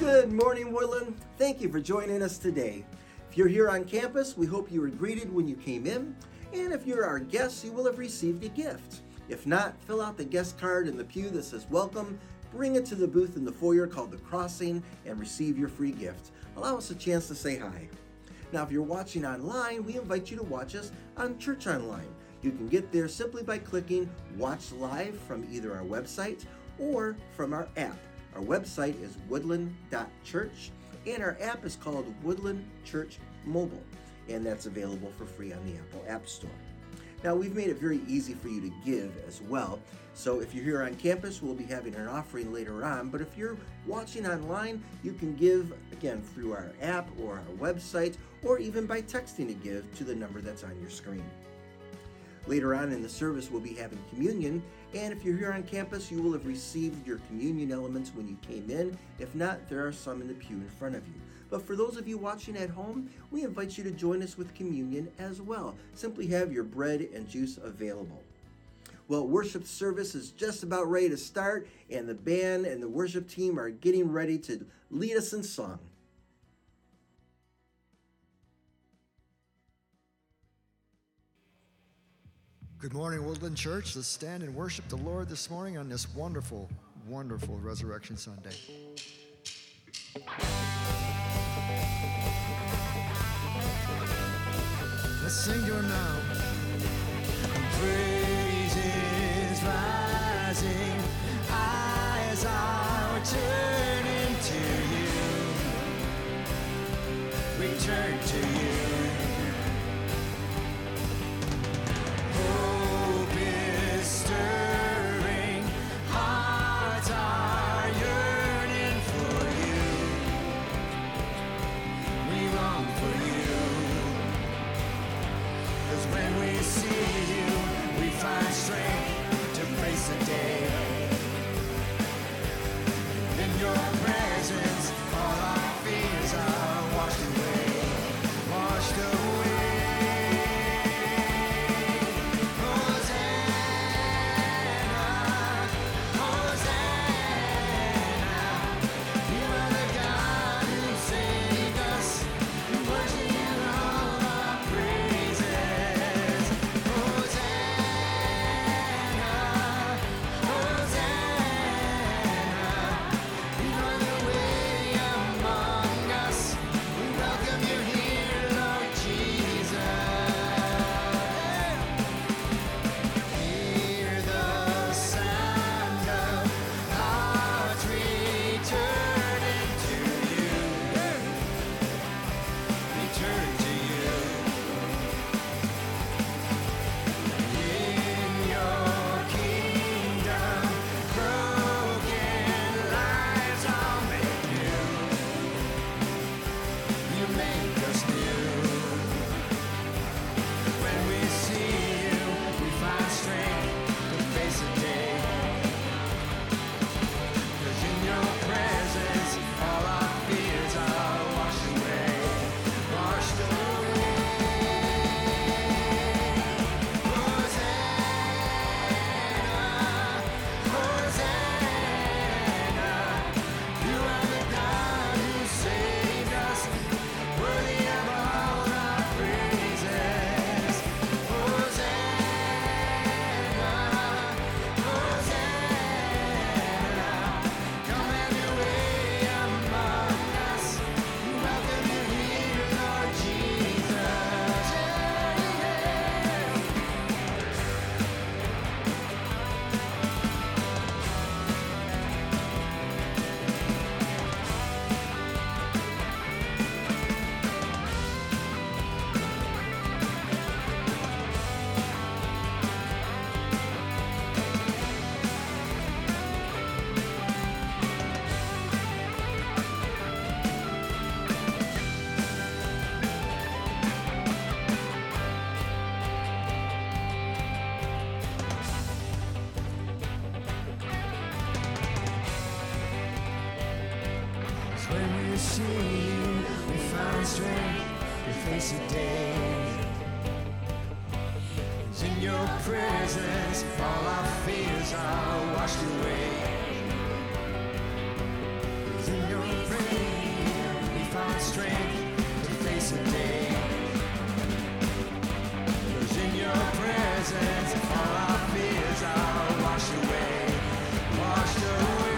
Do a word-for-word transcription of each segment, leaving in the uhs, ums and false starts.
Good morning, Woodland. Thank you for joining us today. If you're here on campus, we hope you were greeted when you came in. And if you're our guest, you will have received a gift. If not, fill out the guest card in the pew that says welcome, bring it to the booth in the foyer called The Crossing, and receive your free gift. Allow us a chance to say hi. Now, if you're watching online, we invite you to watch us on Church Online. You can get there simply by clicking Watch Live from either our website or from our app. Our website is woodland dot church, and our app is called Woodland Church Mobile, and that's available for free on the Apple App Store. Now, we've made it very easy for you to give as well. So if you're here on campus, we'll be having an offering later on. But if you're watching online, you can give, again, through our app or our website, or even by texting to give to the number that's on your screen. Later on in the service, we'll be having communion. And if you're here on campus, you will have received your communion elements when you came in. If not, there are some in the pew in front of you. But for those of you watching at home, we invite you to join us with communion as well. Simply have your bread and juice available. Well, worship service is just about ready to start, and the band and the worship team are getting ready to lead us in song. Good morning, Woodland Church. Let's stand and worship the Lord this morning on this wonderful, wonderful Resurrection Sunday. Let's sing to Him now. Praises rising, eyes are turning to You. We turn to You. Stirring, hearts are yearning for You. We long for You. 'Cause when we see You, we find strength to face the day. In Your presence, all our fears are washed away, washed away. see you, we find strength to face the day. It's in your presence, all our fears are washed away. It's in your presence. and strength to face the day. 'Cause in your presence, all our fears are washed away, washed away.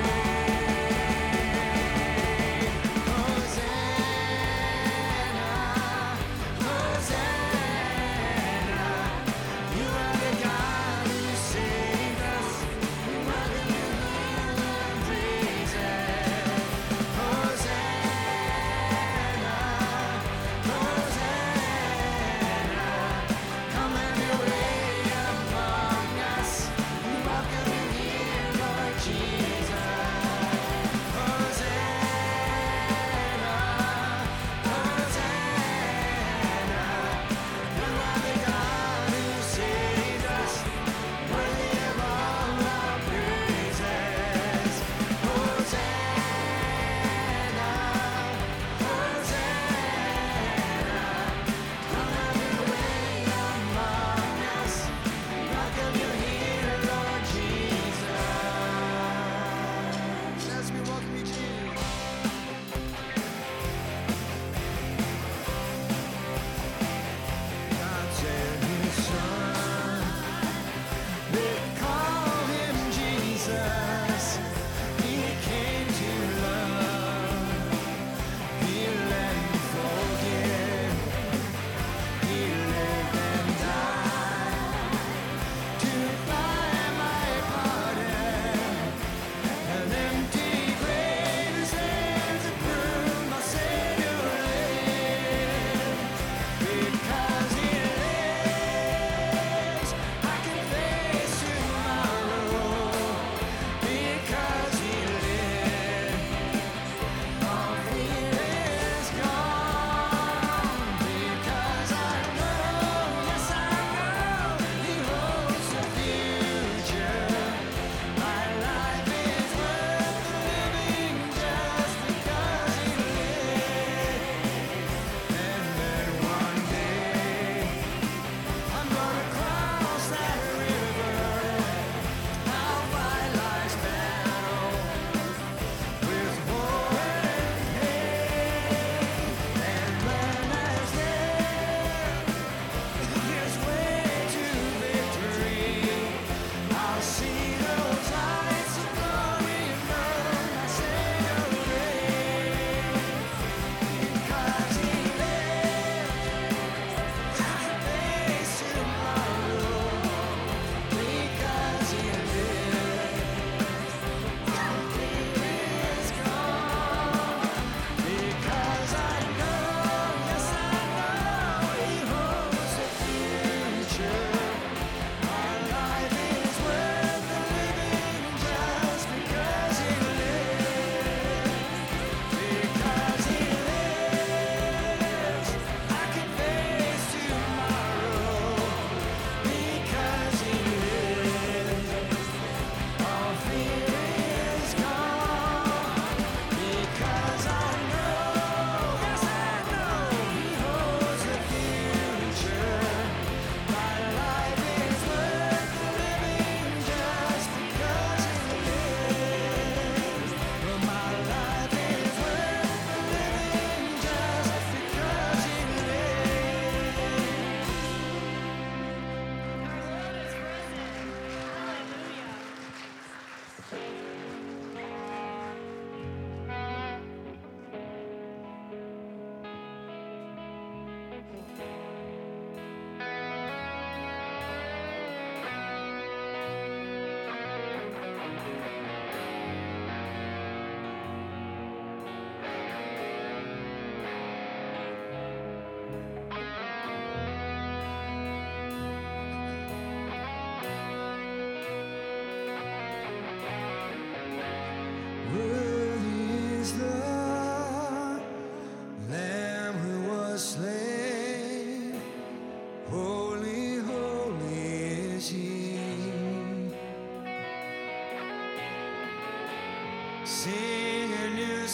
Sing a new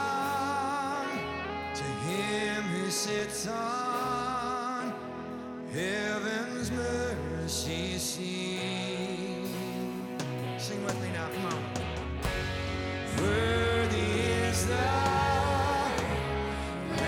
song to him who sits on heaven's mercy seat. Sing with me now, come on. Worthy is the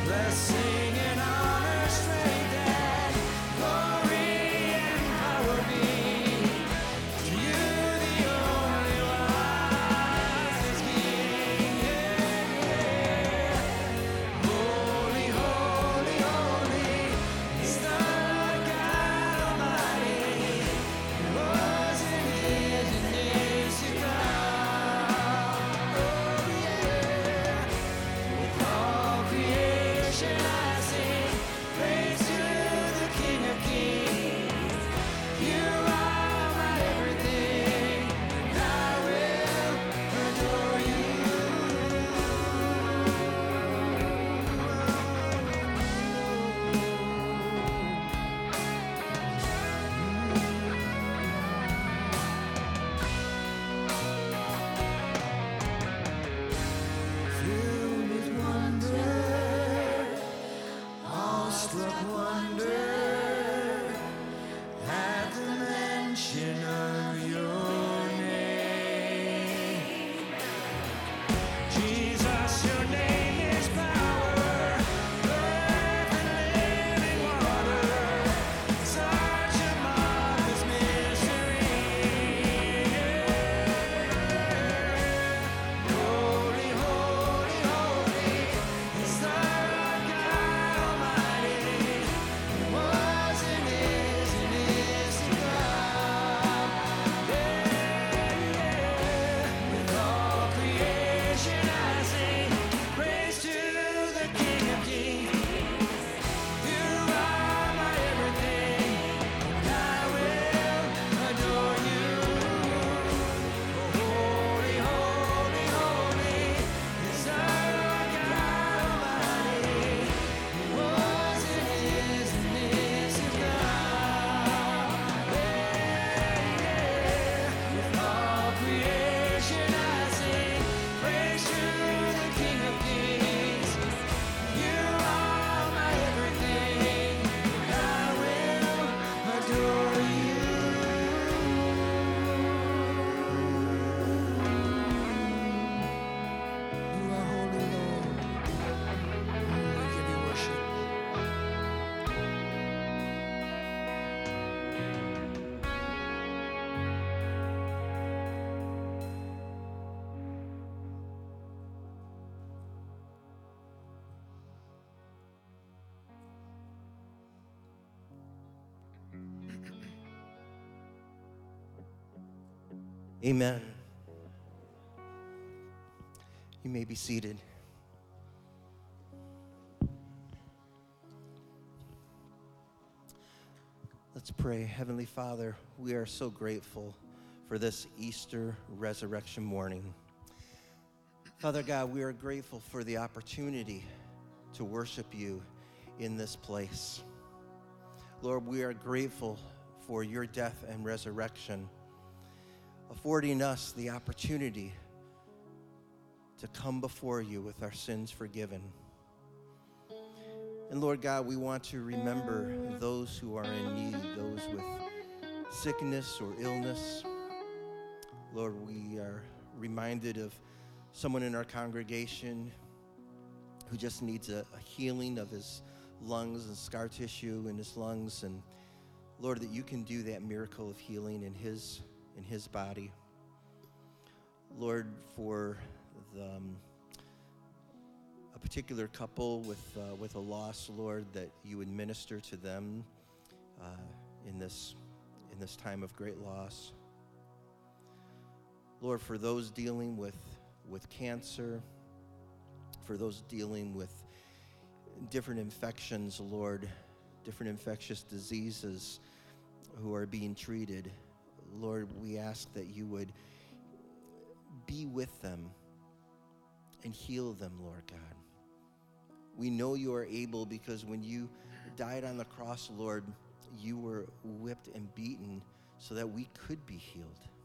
blessing and honor, strength and glory and power be to you, the only wise King. Yeah, yeah. Holy, holy, holy is the Lord God Almighty, who was and is and is to come. Oh, yeah. With all creation I sing praise to the King of Kings. You are my everything, and I will adore you. Filled with wonder, awestruck wonder, at the mention of your name. Jesus, your name is power, earth and living water, such a marvelous mystery. Holy, holy, holy is the Lord God Almighty, who was and is and is to come. Yeah, yeah. With all creation I sing praise to the King of Kings. You are my everything, and I will adore you. Holy, holy, holy is our Lord God Almighty, who was and is and is to come. Yeah, yeah. With all creation I sing praise to the King of Kings. You are my everything, and I will adore you. You are holy, Lord. I give you worship. Amen. You may be seated. Let's pray. Heavenly Father, we are so grateful for this Easter resurrection morning. Father God, we are grateful for the opportunity to worship you in this place. Lord, we are grateful for your death and resurrection, affording us the opportunity to come before you with our sins forgiven. And Lord God, we want to remember those who are in need, those with sickness or illness. Lord, we are reminded of someone in our congregation who just needs a, a healing of his lungs and scar tissue in his lungs. And Lord, that you can do that miracle of healing in his in his body. Lord, for the, um, a particular couple with uh, with a loss, Lord, that you would minister to them uh, in this in this time of great loss. Lord, for those dealing with with cancer, for those dealing with different infections, Lord, different infectious diseases who are being treated, Lord, we ask that you would be with them and heal them, Lord God. We know you are able because when you died on the cross, Lord, you were whipped and beaten so that we could be healed.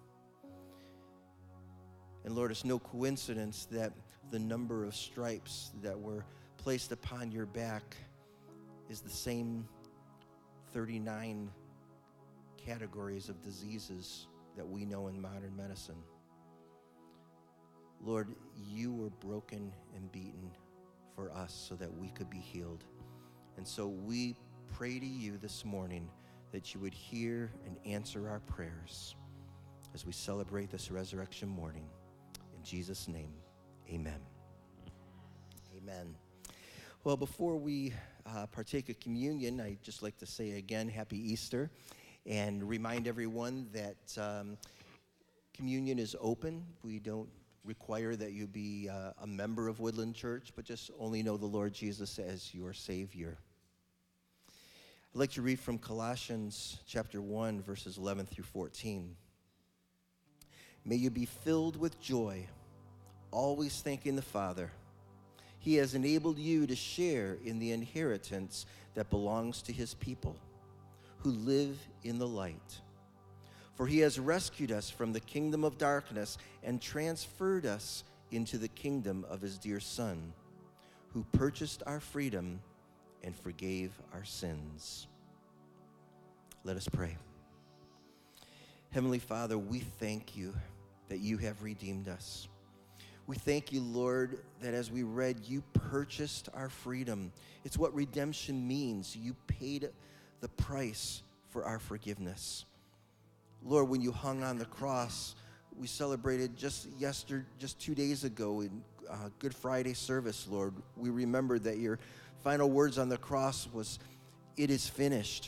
And Lord, it's no coincidence that the number of stripes that were placed upon your back is the same thirty-nine categories of diseases that we know in modern medicine. Lord, you were broken and beaten for us so that we could be healed. And so we pray to you this morning that you would hear and answer our prayers as we celebrate this resurrection morning. In Jesus' name, amen. Amen. Well, before we uh, partake of communion, I'd just like to say again, Happy Easter, and remind everyone that um, communion is open. We don't require that you be uh, a member of Woodland Church, but just only know the Lord Jesus as your Savior. I'd like to read from Colossians chapter one, verses eleven through fourteen. May you be filled with joy, always thanking the Father. He has enabled you to share in the inheritance that belongs to his people who live in the light. For he has rescued us from the kingdom of darkness and transferred us into the kingdom of his dear Son, who purchased our freedom and forgave our sins. Let us pray. Heavenly Father, we thank you that you have redeemed us. We thank you, Lord, that as we read, you purchased our freedom. It's what redemption means. You paid the price for our forgiveness. Lord, when you hung on the cross, we celebrated just yesterday, just two days ago in uh, Good Friday service, Lord. We remembered that your final words on the cross was, "It is finished."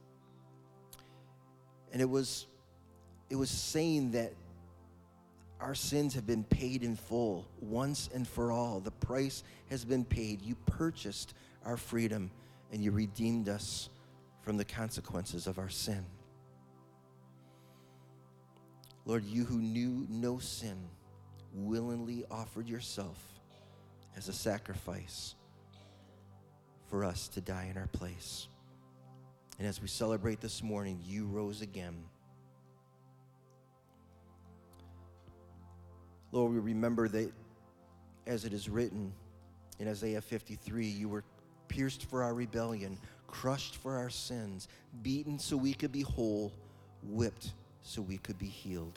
And it was, it was saying that our sins have been paid in full, once and for all. The price has been paid. You purchased our freedom, and you redeemed us from the consequences of our sin. Lord, you who knew no sin willingly offered yourself as a sacrifice for us to die in our place. And as we celebrate this morning, you rose again. Lord, we remember that as it is written in Isaiah fifty-three, you were pierced for our rebellion, crushed for our sins, beaten so we could be whole, whipped so we could be healed.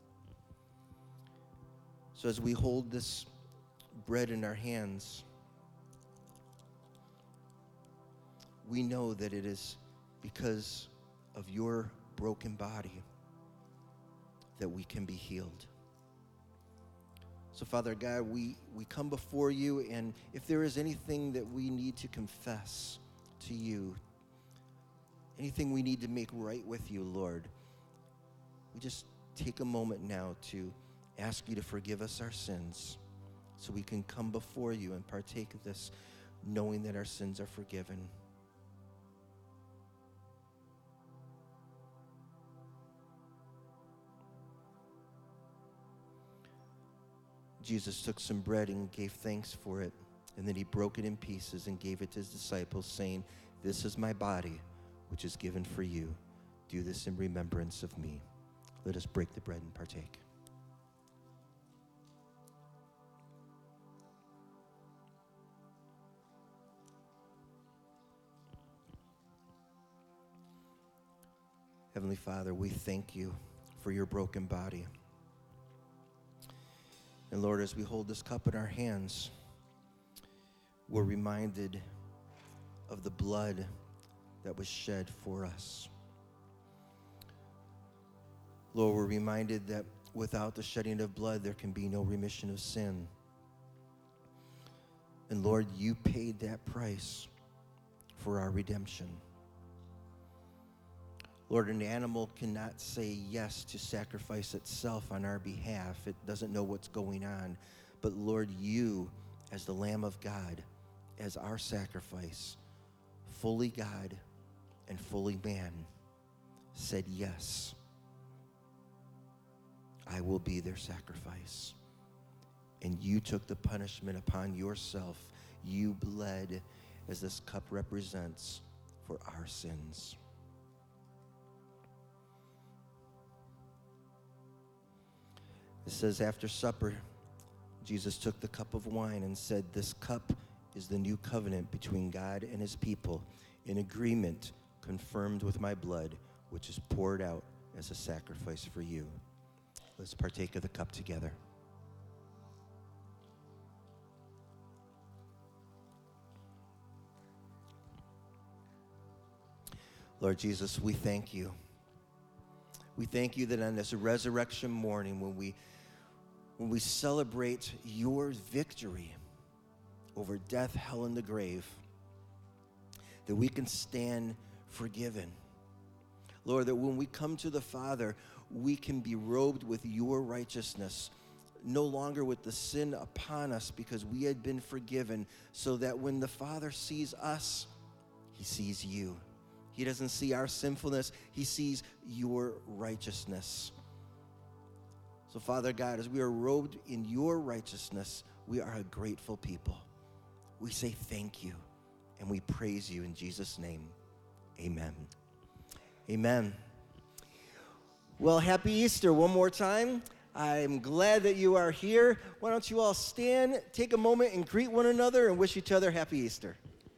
So as we hold this bread in our hands, we know that it is because of your broken body that we can be healed. So, Father God, we, we come before you, and if there is anything that we need to confess to you, anything we need to make right with you, Lord, we just take a moment now to ask you to forgive us our sins so we can come before you and partake of this knowing that our sins are forgiven. Jesus took some bread and gave thanks for it, and then he broke it in pieces and gave it to his disciples, saying, "This is my body, which is given for you. Do this in remembrance of me." Let us break the bread and partake. Heavenly Father, we thank you for your broken body. And Lord, as we hold this cup in our hands, we're reminded of the blood that was shed for us. Lord, we're reminded that without the shedding of blood, there can be no remission of sin. And Lord, you paid that price for our redemption. Lord, an animal cannot say yes to sacrifice itself on our behalf. It doesn't know what's going on. But Lord, you, as the Lamb of God, as our sacrifice, fully God and fully man, said yes. I will be their sacrifice. And you took the punishment upon yourself. You bled, as this cup represents, for our sins. It says, after supper, Jesus took the cup of wine and said, "This cup is the new covenant between God and his people, in agreement confirmed with my blood, which is poured out as a sacrifice for you." Let's partake of the cup together. Lord Jesus, we thank you. We thank you that on this resurrection morning, when we when we celebrate your victory over death, hell, and the grave, that we can stand forgiven. Lord, that when we come to the Father, we can be robed with your righteousness, no longer with the sin upon us, because we had been forgiven, so that when the Father sees us, he sees you. He doesn't see our sinfulness, he sees your righteousness. So, Father God, as we are robed in your righteousness, we are a grateful people. We say thank you, and we praise you in Jesus' name. Amen. Amen. Well, happy Easter one more time. I'm glad that you are here. Why don't you all stand, take a moment, and greet one another and wish each other happy Easter.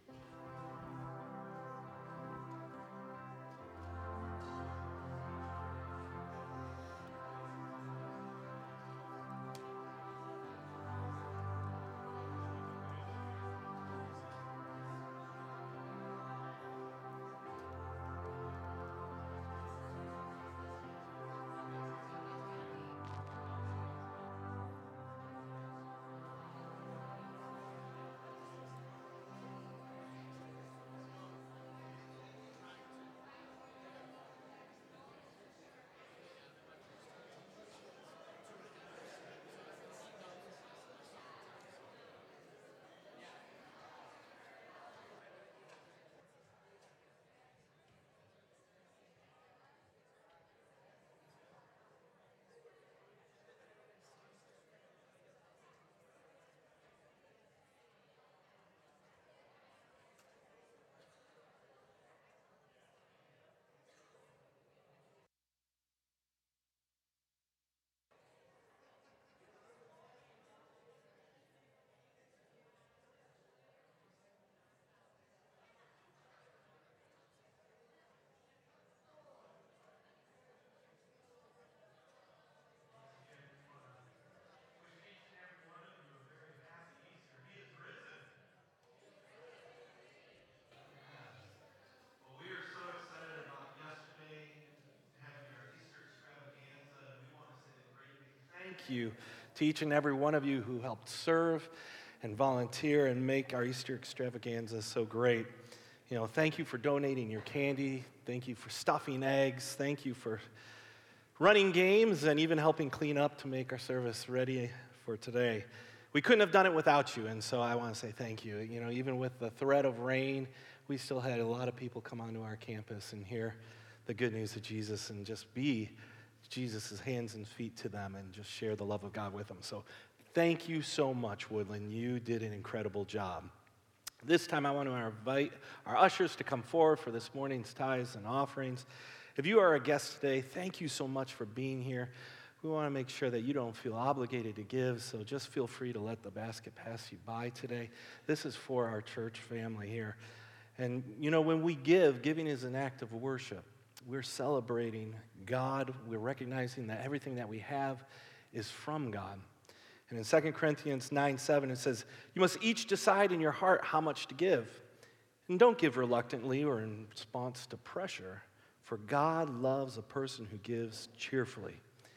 Thank you to each and every one of you who helped serve and volunteer and make our Easter extravaganza so great. You know, thank you for donating your candy. Thank you for stuffing eggs. Thank you for running games and even helping clean up to make our service ready for today. We couldn't have done it without you, and so I want to say thank you. You know, even with the threat of rain, we still had a lot of people come onto our campus and hear the good news of Jesus and just be Jesus' hands and feet to them and just share the love of God with them. So thank you so much, Woodland. You did an incredible job. This time I want to invite our ushers to come forward for this morning's tithes and offerings. If you are a guest today, thank you so much for being here. We want to make sure that you don't feel obligated to give, so just feel free to let the basket pass you by today. This is for our church family here. And, you know, when we give, giving is an act of worship. We're celebrating God. We're recognizing that everything that we have is from God. And in Second Corinthians nine seven, it says, you must each decide in your heart how much to give. And don't give reluctantly or in response to pressure, for God loves a person who gives cheerfully.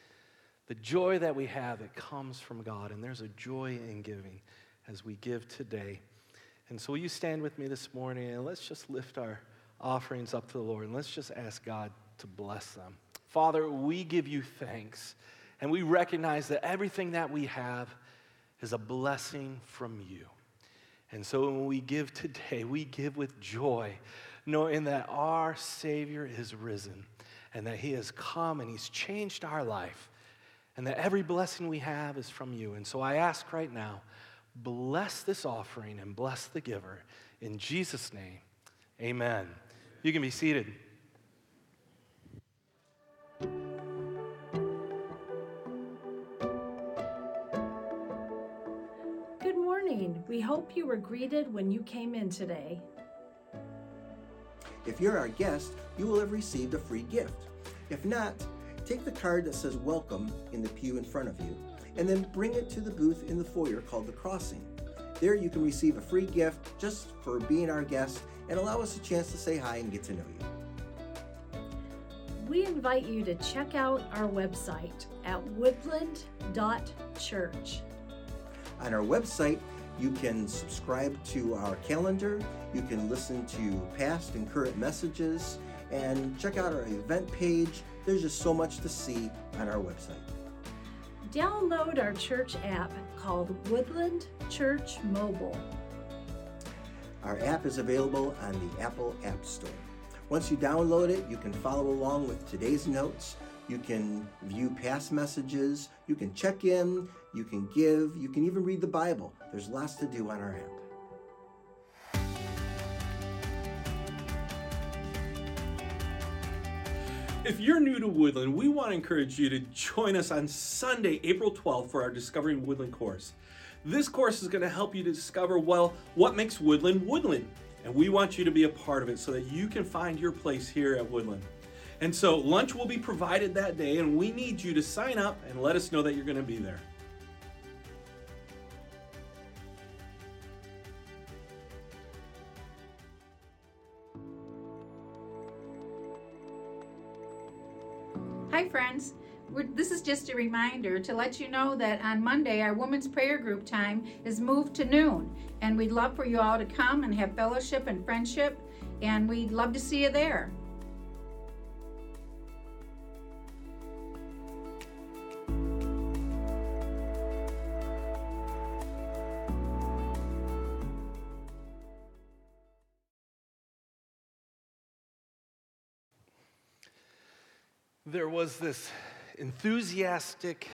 The joy that we have, it comes from God, and there's a joy in giving as we give today. And so will you stand with me this morning, and let's just lift our offerings up to the Lord, and let's just ask God to bless them. Father, we give you thanks, and we recognize that everything that we have is a blessing from you. And so when we give today, we give with joy, knowing that our Savior is risen, and that he has come and he's changed our life, and that every blessing we have is from you. And so I ask right now, bless this offering and bless the giver. In Jesus' name, amen. You can be seated. Good morning. We hope you were greeted when you came in today. If you're our guest, you will have received a free gift. If not, take the card that says welcome in the pew in front of you, and then bring it to the booth in the foyer called The Crossing. There you can receive a free gift just for being our guest and allow us a chance to say hi and get to know you. we invite you to check out our website at woodland dot church. On our website, you can subscribe to our calendar, you can listen to past and current messages, and check out our event page. There's just so much to see on our website. Download our church app called Woodland Church Mobile. Our app is available on the Apple App Store. Once you download it, you can follow along with today's notes. You can view past messages, you can check in, you can give, you can even read the Bible. There's lots to do on our app. If you're new to Woodland, we want to encourage you to join us on Sunday, April twelfth for our Discovering Woodland course. This course is going to help you to discover, well, what makes Woodland Woodland. And we want you to be a part of it so that you can find your place here at Woodland. And so lunch will be provided that day, and we need you to sign up and let us know that you're going to be there. Hi friends, We're, this is just a reminder to let you know that on Monday our women's prayer group time is moved to noon, and we'd love for you all to come and have fellowship and friendship, and we'd love to see you there. There was this enthusiastic